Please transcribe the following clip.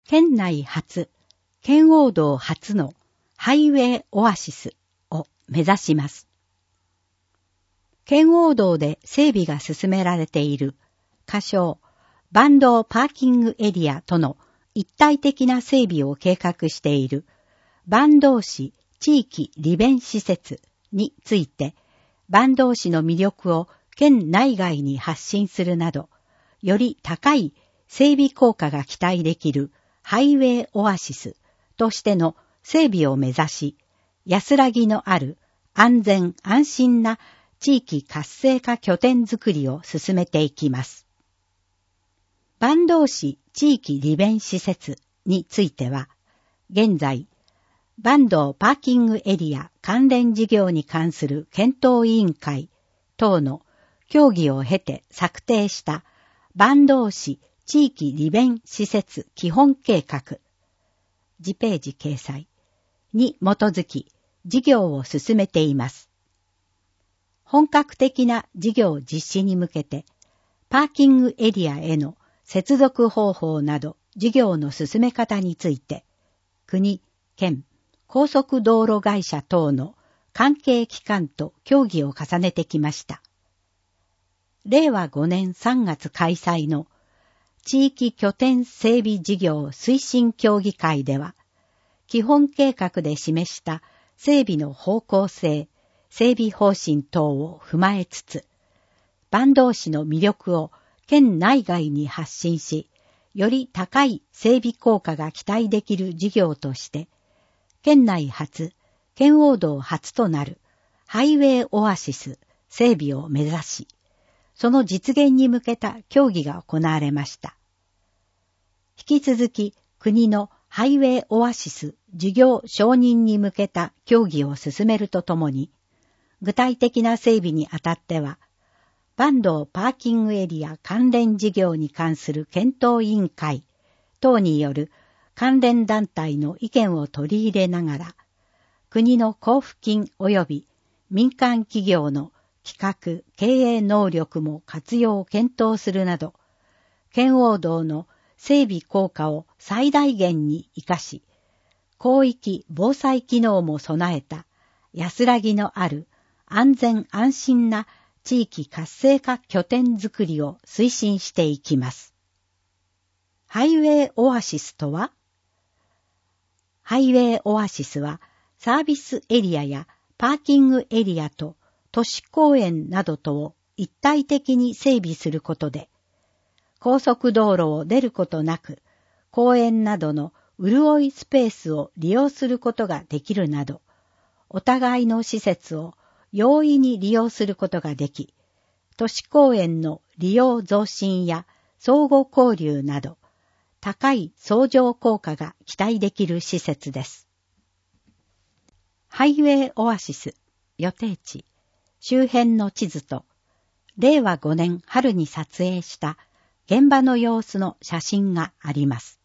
県内初、圏央道初のハイウェイオアシスを目指します。圏央道で整備が進められている仮称坂東パーキングエリアとの一体的な整備を計画している坂東市地域利便施設について、坂東市の魅力を県内外に発信するなど、より高い整備効果が期待できるハイウェイオアシスとしての整備を目指し、安らぎのある安全安心な地域活性化拠点づくりを進めていきます。坂東市地域利便施設については、現在、坂東パーキングエリア関連事業に関する検討委員会等の協議を経て策定した坂東市地域利便施設基本計画、次ページ掲載に基づき事業を進めています。本格的な事業実施に向けて、パーキングエリアへの接続方法など事業の進め方について、国、県、高速道路会社等の関係機関と協議を重ねてきました。令和5年3月開催の地域拠点整備事業推進協議会では、基本計画で示した整備の方向性、整備方針等を踏まえつつ、坂東市の魅力を県内外に発信し、より高い整備効果が期待できる事業として、県内初、圏央道初となるハイウェイオアシス整備を目指し、その実現に向けた協議が行われました。引き続き国のハイウェイオアシス事業承認に向けた協議を進めるとともに、具体的な整備にあたっては、坂東パーキングエリア関連事業に関する検討委員会等による関連団体の意見を取り入れながら、国の交付金及び民間企業の企画・経営能力も活用を検討するなど、圏央道の整備効果を最大限に生かし、広域防災機能も備えた安らぎのある安全安心な地域活性化拠点づくりを推進していきます。ハイウェイオアシスとは、ハイウェイオアシスはサービスエリアやパーキングエリアと都市公園などとを一体的に整備することで、高速道路を出ることなく、公園などの潤いスペースを利用することができるなど、お互いの施設を容易に利用することができ、都市公園の利用増進や相互交流など、高い相乗効果が期待できる施設です。ハイウェイオアシス予定地、周辺の地図と、令和5年春に撮影した現場の様子の写真があります。